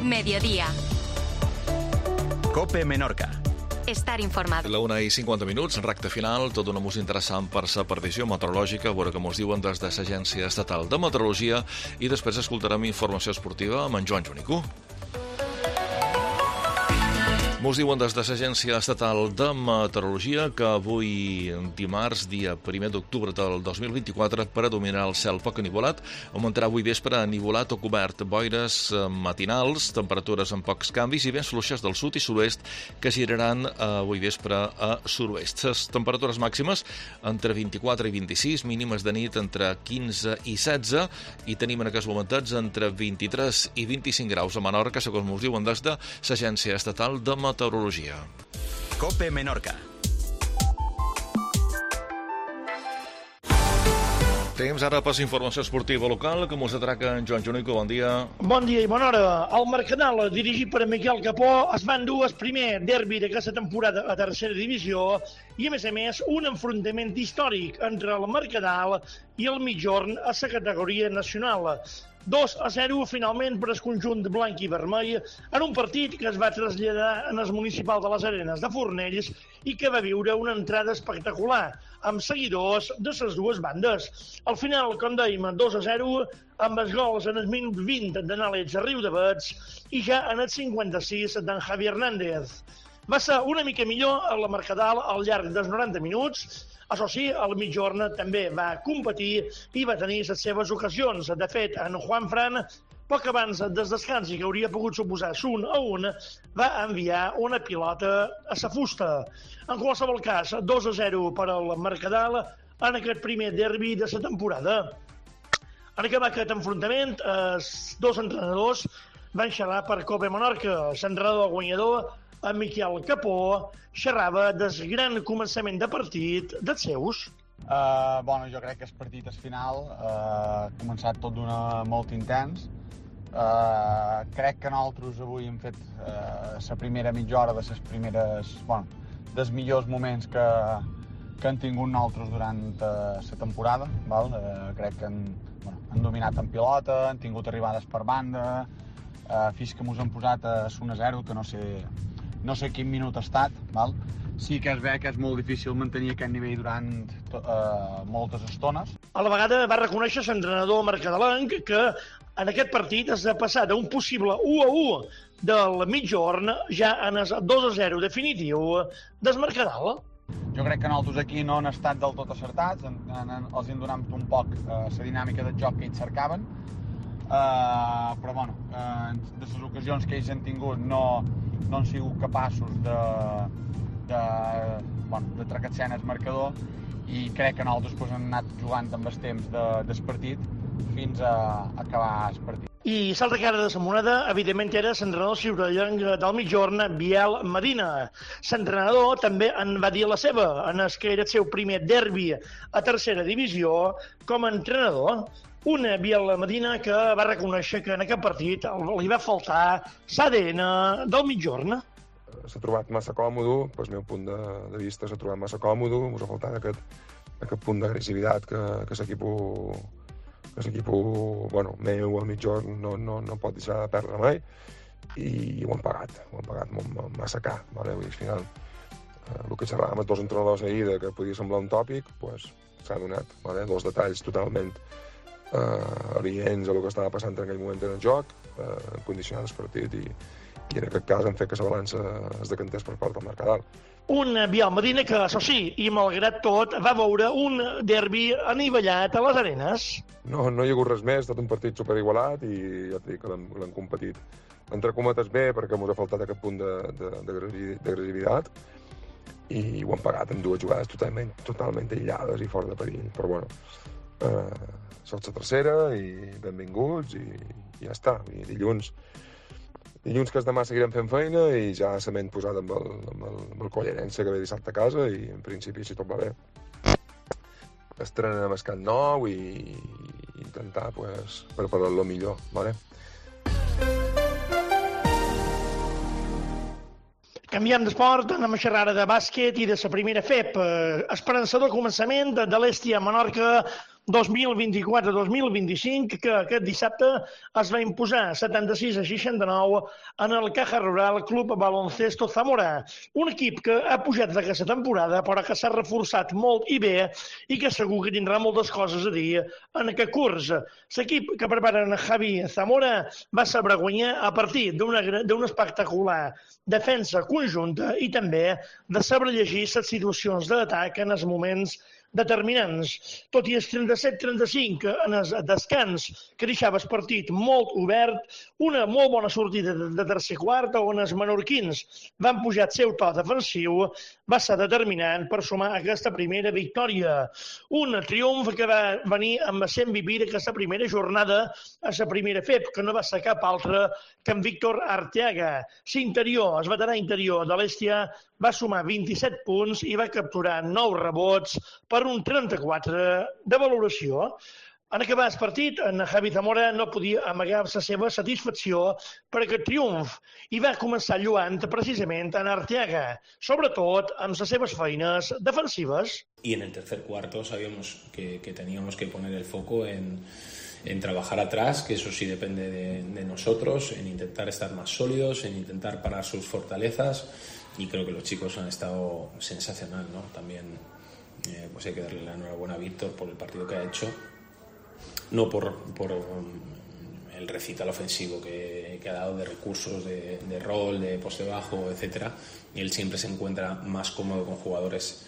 Mediodía. COPE Menorca. Estar informado. La 1:50, recta final, tot un música interessant per la previsió meteorològica, a veure què ens diuen des de l'Agència Estatal de Meteorologia, i després escoltarem informació esportiva amb en Joan Jonico. Ens diuen des de l'Agència Estatal de Meteorologia que avui, dimarts, dia 1 d'octubre del 2024, predominarà el cel poc anivolat, augmentarà avui vespre anivolat o cobert, boires matinals, temperatures amb pocs canvis i vents fluixes del sud i sud-oest que giraran avui vespre a sud-oest. Les temperatures màximes entre 24 i 26, mínimes de nit entre 15 i 16 i tenim en aquests moments entre 23 i 25 graus a Menorca, segons ens diuen des de l'Agència Estatal de Meteorologia. COPE Menorca. Temps ara per la informació esportiva local, que mos atraca en Joan Jonico. Bon dia. Bon dia i bona hora. El Mercadal, dirigit per Miquel Capó, es va endur el primer derbi d'aquesta temporada a tercera divisió i, a més, un enfrontament històric entre el Mercadal i el Migjorn a la categoria nacional. 2-0 finalment per el conjunt blanc i vermell en un partit que es va traslladar en el municipal de les Arenes de Fornells i que va viure una entrada espectacular amb seguidors de les dues bandes. Al final, com dèiem, 2-0 amb els gols en el minut 20 d'Anàlex a Riudavets i ja en el 56 d'en Javi Hernández. Va ser una mica millor a la Mercadal al llarg dels 90 minuts. Això sí, el Migjorn també va competir i va tenir les seves ocasions. De fet, en Juan Fran, poc abans del descans i que hauria pogut suposar 1-1, va enviar una pilota a la fusta. En qualsevol cas, 2-0 per al Mercadal en aquest primer derbi de la temporada. En acabar aquest enfrontament, els dos entrenadors van xerrar per COPE Menorca. L'entrenador guanyador, en Miquel Capó, xerrava del gran començament de partit dels seus. Jo crec que el partit al final ha començat tot d'una molt intens. Crec que nosaltres avui hem fet la primera mitja hora de les primeres, dels millors moments que han tingut nosaltres durant la temporada. Crec que han dominat en pilota, han tingut arribades per banda, fins que mos han posat a 1-0, que no sé quin minut ha estat. Sí que es veu que és molt difícil mantenir aquest nivell durant moltes estones. A la vegada va reconèixer l'entrenador mercadalenc que en aquest partit es ha passat d'un possible 1-1 del Migjorn ja en el 2-0 definitiu del Mercadal. Jo crec que nosaltres aquí no han estat del tot acertats, els hem donat un poc la dinàmica de joc que ells cercaven, però de les ocasions que ells han tingut no han sigut capaços de tracatxar el marcador i crec que nosaltres hem anat jugant amb el temps del partit fins a acabar el partit. I l'altra cara de la moneda, evidentment, era l'entrenador ciutadans del Migjorn, Biel Medina. L'entrenador també en va dir la seva, en el que era el seu primer derbi a tercera divisió com a entrenador. Un Biel Medina que va reconèixer que en aquest partit li va faltar l'ADN del Migjorn. S'ha trobat massa còmode, pel meu punt de vista s'ha trobat massa còmode, ens ha faltat aquest punt d'agressivitat que l'equip meu, el Migjorn, no pot deixar de perdre mai, i ho han pagat massa car. Al final, el que xerràvem els dos entrenadors ahir, que podia semblar un tòpic, s'ha donat. Dos detalls totalment aliens a el que estava passant en aquell moment en el joc, han condicionat el partit i en aquest cas han fet que la balança es decantés per part del Mercadal. Un Biel Medina que, això sí, i malgrat tot, va veure un derbi anivellat a les Arenes. No hi ha hagut res més, tot un partit superigualat i ja et dic que l'han competit entre cometes bé perquè ens ha faltat aquest punt d'agressivitat i ho han pagat amb dues jugades totalment aïllades i fora de perill. Però sots la tercera i benvinguts i ja està. I dilluns que és demà seguirem fent feina i ja la ment posada amb el Collerense que ve dissabte a casa i en principi si tot va bé estrenem el Camp Nou i intentar preparar-lo millor, vale? Canviem d'esport, anem a xerrar de bàsquet i de la primera FEP. Esperançador començament de l'Estia Menorca 2024-2025, que aquest dissabte es va imposar 76-69 en el Caja Rural Club Baloncesto Zamora, un equip que ha pujat d'aquesta temporada però que s'ha reforçat molt i bé i que segur que tindrà moltes coses a dir en aquest curs. L'equip que prepara en Javi Zamora va saber guanyar a partir d'una espectacular defensa conjunta i també de saber llegir les situacions d'atac en els moments determinants. Tot i el 37-35 en el descans que deixava el partit molt obert, una molt bona sortida de tercer quart on els menorquins van pujar el seu to defensiu va ser determinant per sumar aquesta primera victòria. Un triomf que va venir amb el MVP d'aquesta primera jornada a la primera FEP, que no va ser cap altre que en Víctor Arteaga. L'interior, el veterà interior de l'Estia, va sumar 27 punts i va capturar 9 rebots per un 34 de valoració. En acabar el partit, en Javi Zamora no podia amagar la seva satisfacció per aquest triomf i va començar lluant precisament en Arteaga, sobretot amb les seves feines defensives. Y en el tercer cuarto sabíamos que teníamos que poner el foco en trabajar atrás, que eso sí depende de nosotros, en intentar estar más sólidos, en intentar parar sus fortalezas, y creo que los chicos han estado sensacional, ¿no? También pues hay que darle la enhorabuena a Víctor por el partido que ha hecho, no por el recital ofensivo que ha dado de recursos, de rol, de poste bajo, etcétera. Él siempre se encuentra más cómodo con jugadores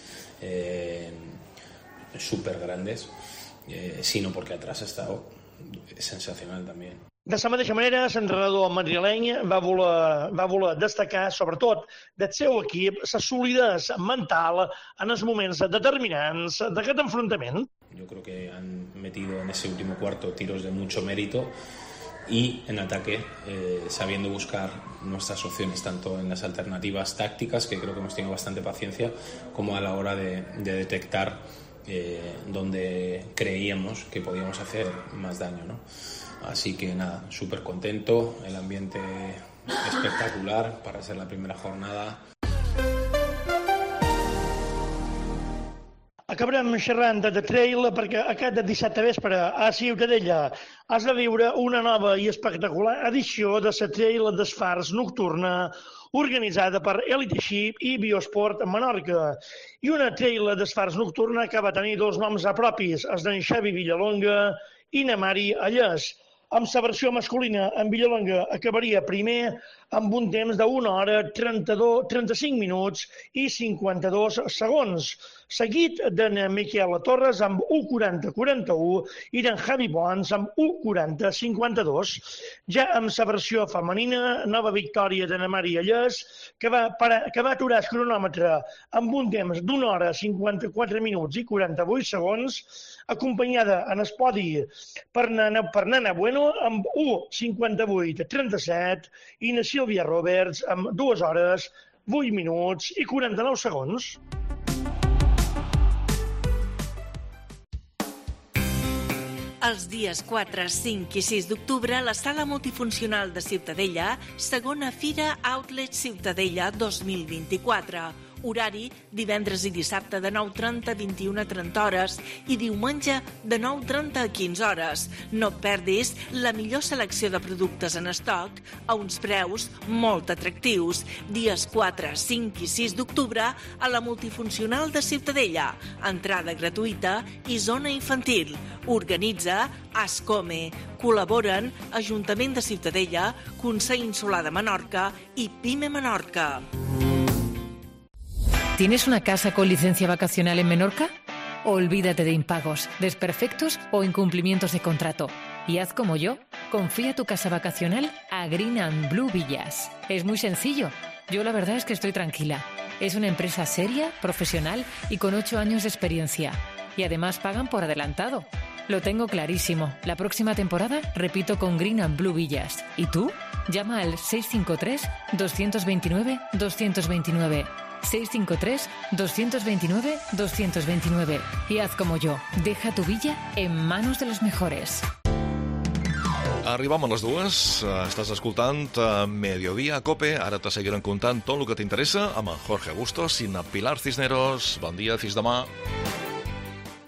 súper grandes, sino porque atrás ha estado sensacional también. De la mateixa manera, l'entrenador madrileny va voler destacar, sobretot, del seu equip, la solidesa mental en els moments determinants d'aquest enfrontament. Yo creo que han metido en ese último cuarto tiros de mucho mérito y en ataque, sabiendo buscar nuestras opciones, tanto en las alternativas tácticas, que creo que hemos tenido bastante paciencia, como a la hora de detectar donde creíamos que podíamos hacer más daño, ¿no? Así que nada, súper contento, el ambiente espectacular para ser la primera jornada. Acabarem xerrant de trail perquè aquest dissabte vespre a Ciutadella has de viure una nova i espectacular edició de la Trail d'Esfarts nocturna organitzada per Elite Ship i Biosport Menorca. I una trail d'esfarts nocturna que va tenir dos noms propis, els d'en Xavi Villalonga i na Mari Allès. Amb la versió masculina, en Villalonga acabaria primer amb un temps de 1 hora, 35 minuts i 52 segons, seguit d'en Miquel Torres amb 1:40-41 i d'en Javi Bons amb 1:40-52. Ja amb la versió femenina, nova victòria d'en Mari Allès, que va aturar el cronòmetre amb un temps d'1 hora, 54 minuts i 48 segons, acompanyada en el podi per Nana Bueno amb 1:58-37 i na Sílvia Roberts amb 2 hores, 8 minuts i 49 segons. Els dies 4, 5 i 6 d'octubre, la Sala Multifuncional de Ciutadella, segona Fira Outlet Ciutadella 2024. Horari divendres i dissabte de 9:30 a 21:30 hores i diumenge de 9:30 a 15 hores. No et perdis la millor selecció de productes en estoc a uns preus molt atractius. Dies 4, 5 i 6 d'octubre a la Multifuncional de Ciutadella. Entrada gratuïta i zona infantil. Organitza Ascome. Col·laboren Ajuntament de Ciutadella, Consell Insular de Menorca i Pime Menorca. ¿Tienes una casa con licencia vacacional en Menorca? Olvídate de impagos, desperfectos o incumplimientos de contrato. Y haz como yo, confía tu casa vacacional a Green and Blue Villas. Es muy sencillo. Yo la verdad es que estoy tranquila. Es una empresa seria, profesional y con 8 años de experiencia. Y además pagan por adelantado. Lo tengo clarísimo. La próxima temporada repito con Green and Blue Villas. ¿Y tú? Llama al 653-229-229. 653-229-229 y haz como yo, deja tu villa en manos de los mejores. Arribam a les 2, estàs escoltant Mediodía Cope, ara te seguirem contant tot el que t'interessa amb en Jorge Bustos i en Pilar Cisneros. Bon dia, fins demà.